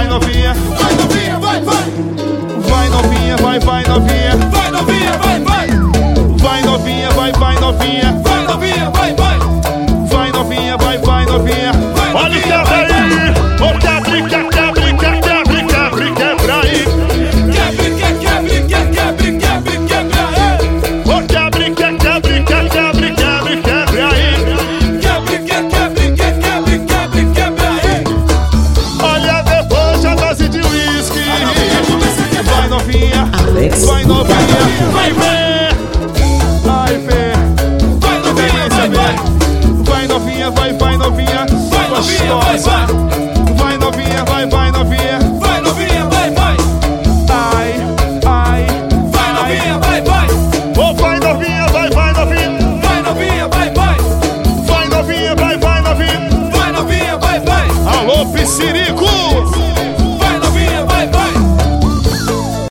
novinha. Vai novinha, vai, vai. Vai novinha, vai, vai novinha. Vai novinha, vai, vai. Vai novinha, vai, vai novinha. Vai novinha, vai, vai. Vai novinha, vai, vai novinha. Olha o quebra aí. O quebre, quebre, quebre, quebre, quebra aí. Quebre, quebre, quebre, quebre, quebra aí. O quebre, quebre, quebre, quebre, quebre aí. Quebre, quebre, quebre, quebre, quebra aí. Olha depois a dose de uísque. A novinha começa a quebrar. Vai novinha, Alex, vai novinha. Vai, vai. Vai ver. Vai novinha, vai, vai. Vai novinha, vai, vai novinha. Vai novinha, vai, vai. Vai novinha, vai, vai novinha.